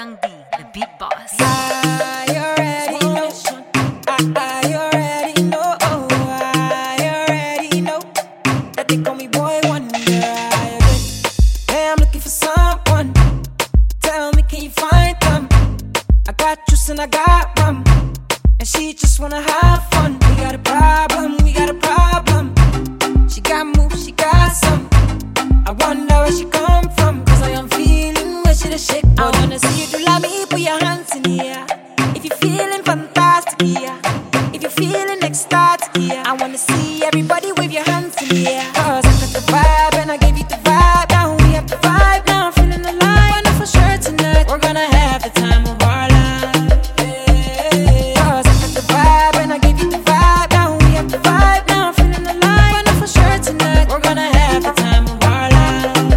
Young D, the beat boss. I already know. I already know. I already know that they call me Boy Wonder. I agree. Hey, I'm looking for someone. Tell me, can you find them? I got juice and I got rum, and she just wanna have fun. We got a problem. We got a problem. She got moves, she got some. I wonder where she come from, 'cause I am feeling where she the shake. I wanna see you do like me, put your hands in the air. If you're feeling fantastic, yeah. If you're feeling ecstatic, yeah. I wanna see everybody wave your hands in the air. 'Cause I got the vibe and I gave you the vibe. Now we have the vibe, now I'm feeling alive. I know for sure tonight we're gonna have the time of our life. 'Cause I got the vibe and I gave you the vibe. Now we have the vibe, now I'm feeling alive. I know for sure tonight we're gonna have the time of our life.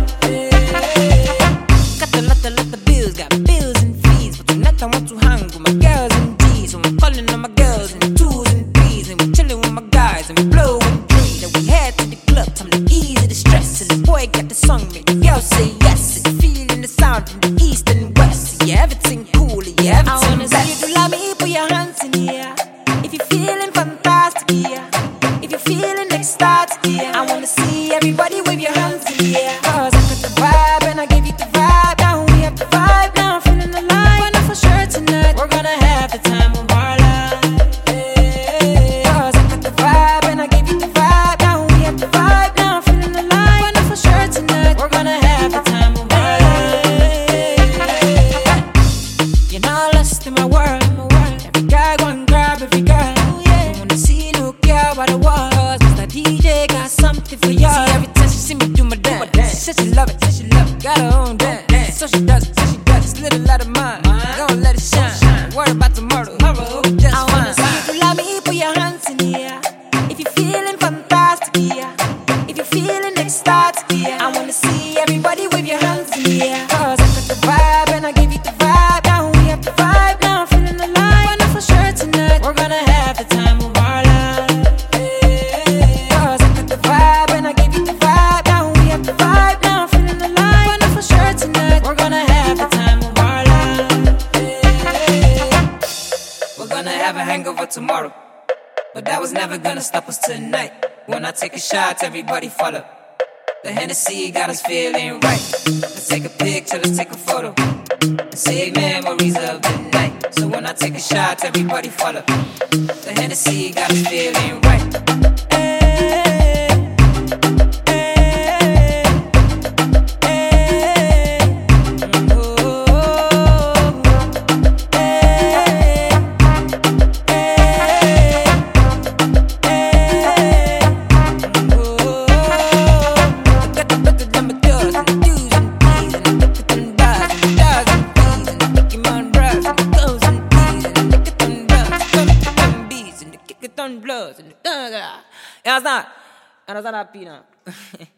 Got the lot the bills, got bills and fees. But tonight I want to hang with my girls and D's. So I'm calling on my girls in twos and threes. And we're chilling with my guys and we blowing trees. And we head to the club, time to ease the stress. And the boy got the song, make the girls say yes. And feeling the sound from the east and west. Yeah, everything cool, yeah, everything I wanna see you do like me, put your hands in the air. If you're feeling fantastic, yeah. If you're feeling ecstatic, yeah. I wanna see everybody wave your hands in the air. 'Cause I got the vibe and I gave you the vibe. Now we have the vibe, now I'm feeling alive. I know for sure tonight we're gonna have the time of our life. 'Cause I got the vibe and I gave you the vibe. Now we have the vibe, now I'm feeling alive. I know for sure tonight we're gonna have the time of our life. You're not lost in my world. Every guy gonna grab every girl. Don't wanna see no girl by the wall. 'Cause Mr. DJ got something for y'all. See, every time she see me do my dance, she said she love it, got her own dance. So she does it, this little light of mine, gonna let it shine. Worry about tomorrow, just I wanna see you do like me, put your hands in the air. If you're feeling fantastic, yeah. If you're feeling ecstatic, yeah. I wanna see everybody wave your hands in the air. 'Cause I got the vibe and I gave you the vibe. Now we have the vibe, now I'm feeling alive. I know for sure tonight we're gonna have the time of our life. 'Cause I got the vibe and I gave you the vibe. Now we have the vibe, now I'm feeling alive. I know for sure tonight we're gonna have the time of our life. We're gonna have a hangover tomorrow, but that was never gonna stop us tonight. When I take a shot, everybody follow. The Hennessy got us feeling right. Let's take a picture, let's take a photo, and save memories of the night. So when I take a shot, everybody follow. The Hennessy got us feeling right. Bloods and the yeah, it's not happy now.